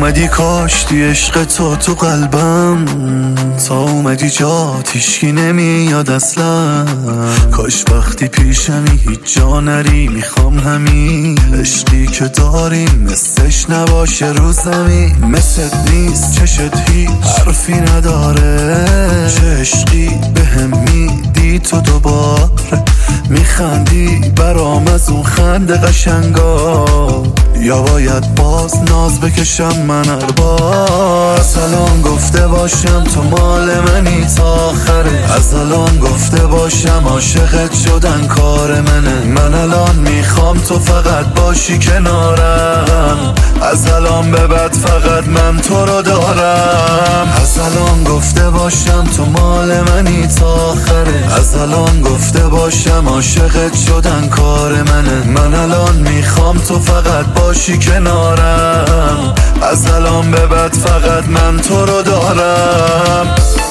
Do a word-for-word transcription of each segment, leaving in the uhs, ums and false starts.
اومدی کاشتی عشق تو تو قلبم، تا اومدی جات هیچکی نمیاد اصلا. کاش وقتی پیشمی هیچ جا نری، میخوام همین عشقی که داریم مثلش نباشه رو زمین. مثلت نیست چشت هیچ حرفی نداره، چه عشقی بهم میدی تو دوباره. میخندی برام از اون خنده قشنگا، یا باید باز ناز بکشم من هر بار. از الان گفته باشم تو مال منی تا آخره، از الان گفته باشم عاشقت شدن کار منه. من الان میخوام تو فقط باشی کنارم، از الان به بعد فقط من تو رو دارم. از الان گفته باشم تو مال منی تا آخره، از الان گفته باشم عاشقت شدن کار منه. من الان میخوام تو فقط باشی کنارم، از الان به بعد فقط من تو رو دارم.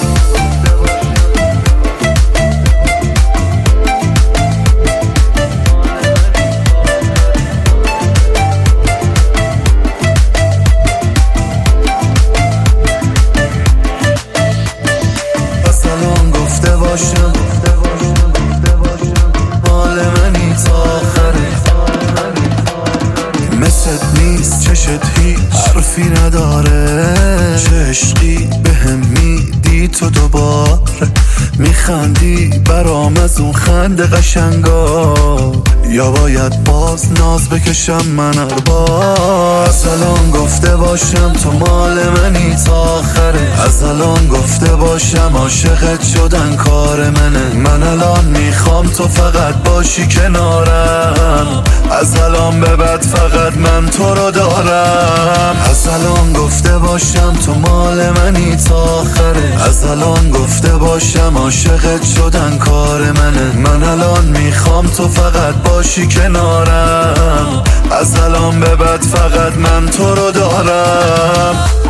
از الان گفته باشم مال منی تا آخره، مثلت نیست چشت هیچ حرفی نداره، چه عشقی بهم میدی تو دوباره. میخندی برام از اون خنده قشنگا، یا باید باز ناز بکشم من هر بار. از الان گفته باشم تو مال منی تا آخره، از الان گفته باشم عاشقت شدن کار منه. من الان میخوام تو فقط باشی کنارم، از الان به بعد فقط من تو رو دارم. از الان گفته باشم تو مال منی تا آخره، از الان گفته باشم عاشقت شدن کار منه. من الان میخوام تو فقط باشی کنارم، از الان به بعد فقط من تو رو دارم.